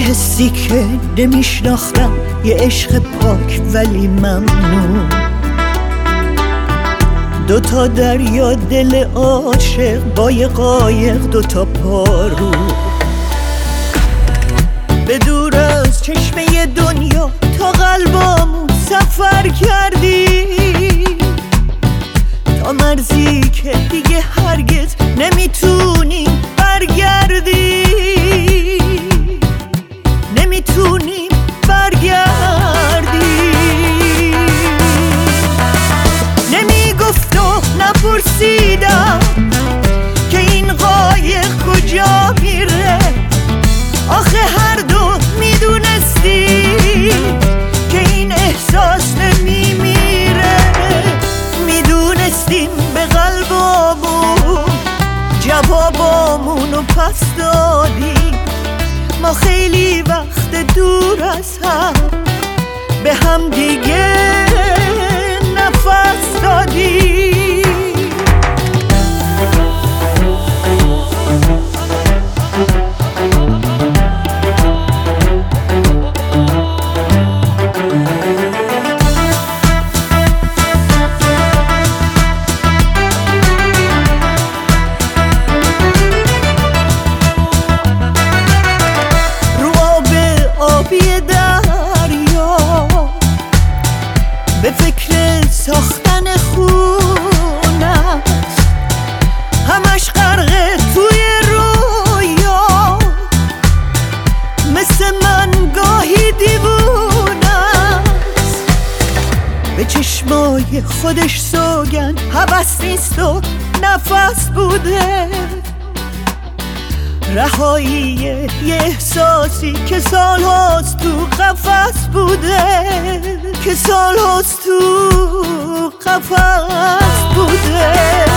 حسی که نمیشناختم، یه عشق پاک ولی ممنون. دوتا دریا دل عاشق با یه قایق، دوتا پارو به دور از چشمه دنیا تا قلبامون سفر کردی، تا مرزی که دیگه هرگز نمیتونیم برگردی، نمیتونیم برگردی. نمیگفت و نپرسیدم که این قایق کجا میره، آخه هر دو میدونستی که این احساس نمیمیره. میدونستیم به قلبامون جوابامونو پس دادیم، ما خیلی وقت دور از هم به هم دیگه نفس دادیم. به فکر ساختن خونه است، همش غرقه توی رویا، مثل من گاهی دیوونه است. به چشمای خودش سوگند هوس نیست و نفس بوده، رهایی یه احساسی که سال هاست تو قفس بوده، که سال هاست تو قفس بوده.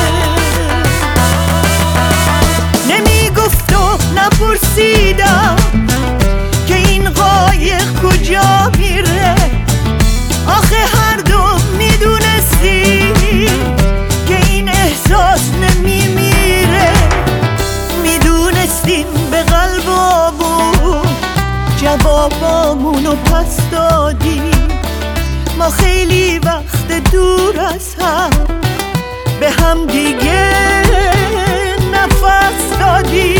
نمیگفت و نپرسیدم که این قایق کجا میره، آخه هر دو میدونستی که این احساس نمیمیره. میدونستیم به قلبامون جوابامونو پس دادیم، ما خیلی وقت دور از هم به هم دیگه نفس دادیم.